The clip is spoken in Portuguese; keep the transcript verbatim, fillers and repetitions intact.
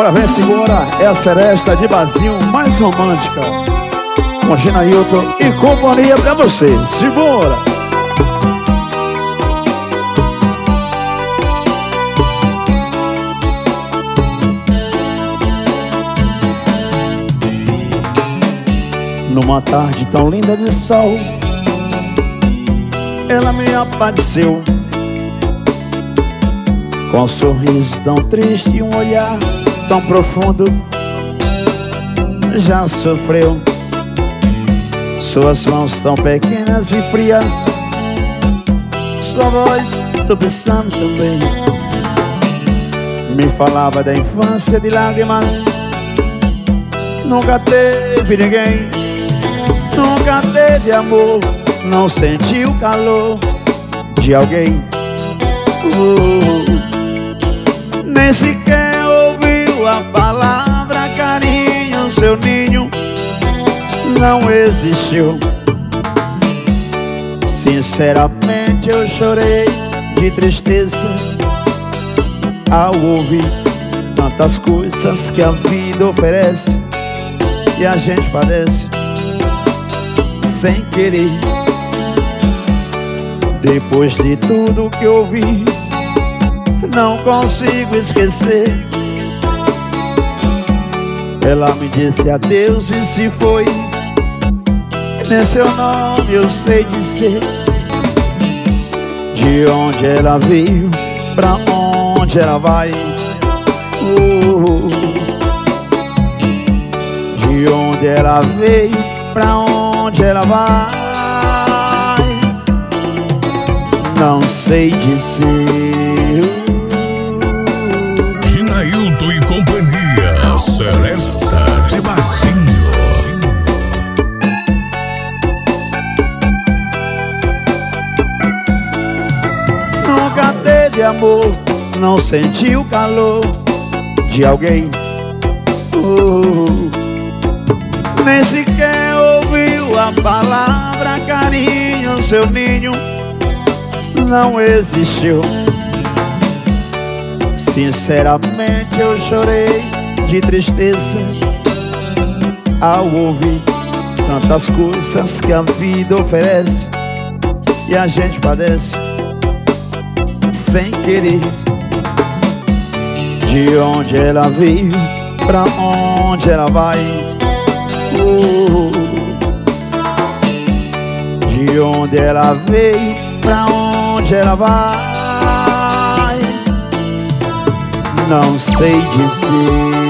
Agora vem, segura, é a seresta de Bazinho mais romântica, com Ginailton e companhia pra você. Segura! Numa tarde tão linda de sol, ela me apareceu, com um sorriso tão triste e um olhar tão profundo. Já sofreu, suas mãos tão pequenas e frias, sua voz tropeçando também, me falava da infância de lágrimas. Nunca teve ninguém, nunca teve amor, não sentiu o calor de alguém. uh, Nem sequer ouviu a palavra carinho, seu ninho não existiu. Sinceramente eu chorei de tristeza ao ouvir tantas coisas que a vida oferece e a gente padece sem querer. Depois de tudo que ouvi, não consigo esquecer. Ela me disse adeus e se foi, nem seu nome eu sei dizer. De onde ela veio, pra onde ela vai. uh, De onde ela veio, pra onde ela vai, não sei dizer. Ginailton e companhia, Seresta de Bazinho. Nunca teve amor, não sentiu o calor de alguém. uh, Nem sequer ouviu a palavra carinho, seu ninho não existiu. Sinceramente eu chorei de tristeza ao ouvir tantas coisas que a vida oferece e a gente padece sem querer. De onde ela veio, pra onde ela vai. uh, De onde ela veio, pra onde ela vai, não sei dizer.